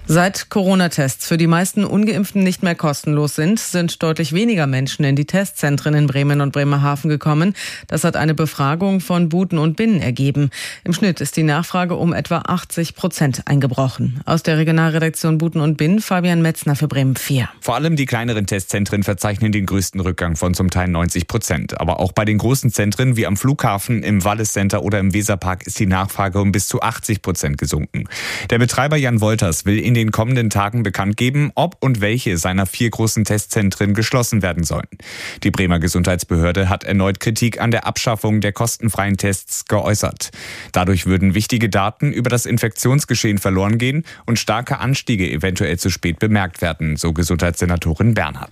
Seit Corona-Tests für die meisten Ungeimpften nicht mehr kostenlos sind deutlich weniger Menschen in die Testzentren in Bremen und Bremerhaven gekommen. Das hat eine Befragung von Buten und Binnen ergeben. Im Schnitt ist die Nachfrage um etwa 80% eingebrochen. Aus der Regionalredaktion Buten und Binnen, Fabian Metzner für Bremen 4. Vor allem die kleineren Testzentren verzeichnen den größten Rückgang von zum Teil 90%. Aber auch bei den großen Zentren wie am Flughafen, im Wallis Center oder im Weserpark ist die Nachfrage um bis zu 80% gesunken. Der Betreiber Jan Wolters will in den kommenden Tagen bekannt geben, ob und welche seiner 4 großen Testzentren geschlossen werden sollen. Die Bremer Gesundheitsbehörde hat erneut Kritik an der Abschaffung der kostenfreien Tests geäußert. Dadurch würden wichtige Daten über das Infektionsgeschehen verloren gehen und starke Anstiege eventuell zu spät bemerkt werden, so Gesundheitssenatorin Bernhard.